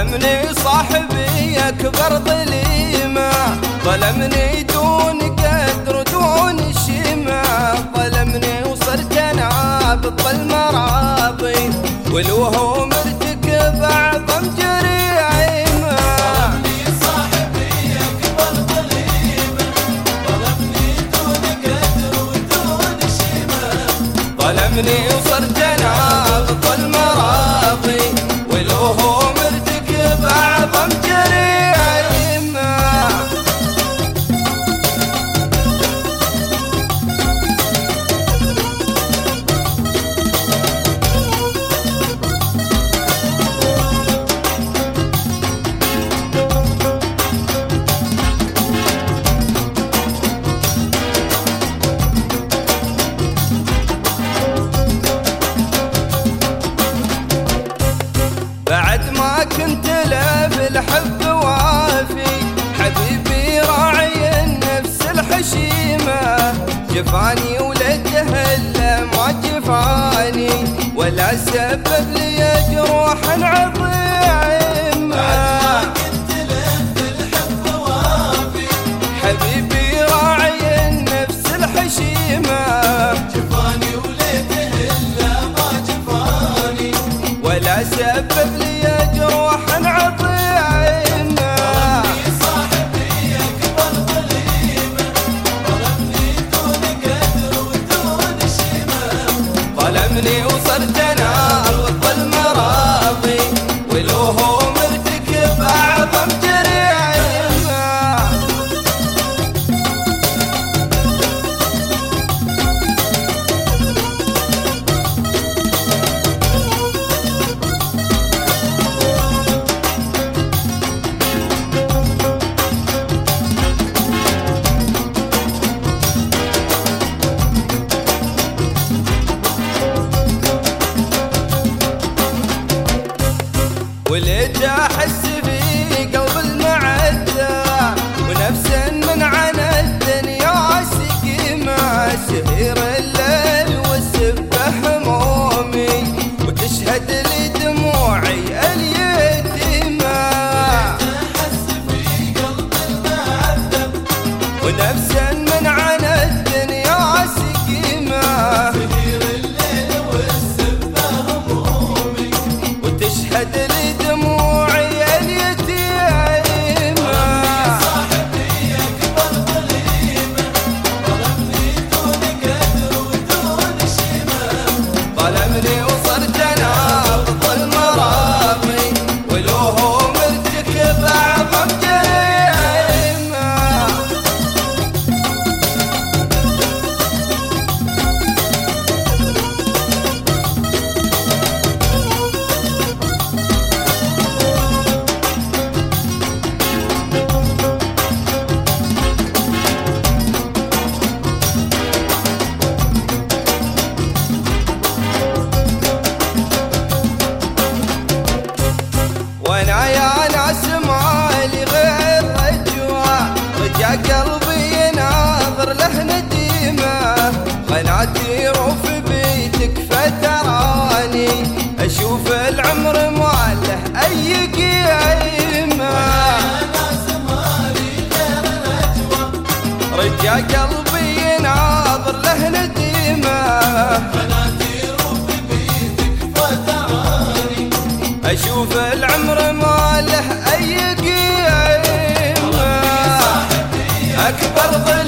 ظلمني صاحبي أكبر ظليمة، ظلمني دون قدر ودون شيمة، ظلمني وصرت أنا بالظلم راضي ولو هو مرتكب أعظم جريمة. ظلمني صاحبي أكبر ظليمة، ظلمني دون قدر ودون شيمة، ظلمني وصرت أنا بالظلم راضي ولو هو مرتكب أعظم جريمة. بعد ما كنت له بالحب وافي، حبيبي راعي النفس الحشيمة، جفاني ولده الا ما جفاني ولا سبب لي جروح عظيمة. بعد ما كنت له بالحب وافي، حبيبي راعي النفس الحشيمة، جفاني ولده إلا ما جفاني ولا سبب لي جروح عظيمة. ظلمني صاحبي أكبر ظليمة، ظلمني دون قدر ودون شيمة، ظلمني وصرت انا بالظلم راضي ولو هو مرتكب اعظم جريمة. وليت احس في قلب المعدة ونفسا من عنا الدنيا سقيمة، سهير الليل والسبة همومي وتشهد لي دموعي اليتيمة، أحس في قلب المعذب ونفسا من عنا الدنيا سقيمة، سهير الليل والسبة همومي وتشهد لي دموعي اليتيمة. صاحبي أكبر ظليمة، ظلمني دون قدر ودون شيمة، ظلمني وصرت انا بالظلم راضي ولو هو مرتكب اعظم جريمة. وانا يا ناس مالي غير رجوع، رجع قلبي يناظر له نديمة، قناتي روف بيتك فتراني اشوف العمر ما له اي قيمة. ناس مالي غير الأجوى، رجع قلبي يناظر له نديمة، قناتي روف بيتك فتراني اشوف العمر ما له اي قيمة. اكبر ظلم